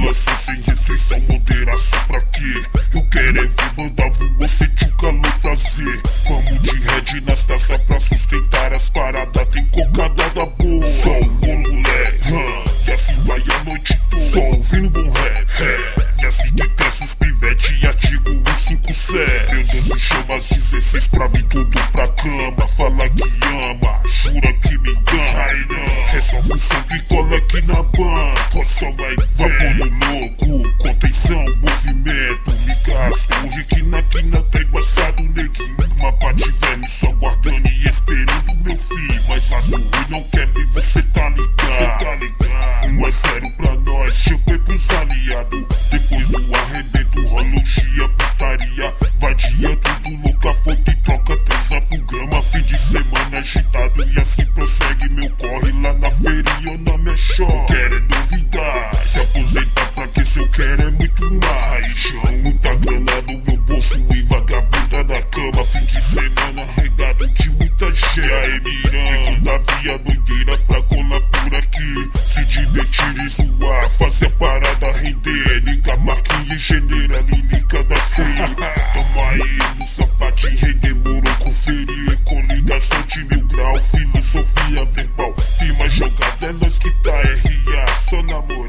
Motivação sem restrição, moderação pra quê? Eu quero é ver banda voar, sentir o calor, prazer. Vamos de red nas taças pra sustentar as paradas. Tem cocada boa, só um bom moleque, e assim vai a noite toda, só ouvindo bom rap, e assim que cresce os pivete e artigo 157. Meu Deus, se chama às 16 pra vir tudo pra cama. Fala que ama, jura que me engana. Ai não, é só função que cola aqui na banca. Só vai vapor louco, contenção, movimento. Me gasto, hoje que na quina tá embaçado, neguinho. Mapa de velho só guardando e esperando meu filho. Mas faz o ruim, não quer ver, você tá ligado. 1-0 pra nós, chamei pros aliados. Depois do arrebento, rologia, putaria. Vadia, tudo louca, foto e troca 3 por grama. Fim de semana agitado e assim prossegue meu corre. Lá na feria ou na minha show, quero é novidade. Se aposentar pra que se eu quero é muito mais. Chão, muita grana no meu bolso e vagabunda na cama. Fim de semana regado de muita gente. E aí mirando da via doideira pra colar por aqui. Se divertir e zoar, fazer a parada render. Liga Marquinhos engenheira, lírica da ceia. Toma aí no sapatinho, redemorou, conferir. Com ligação de 1000 graus, filosofia verbal. Firma jogada é nós que tá RA, só namoro.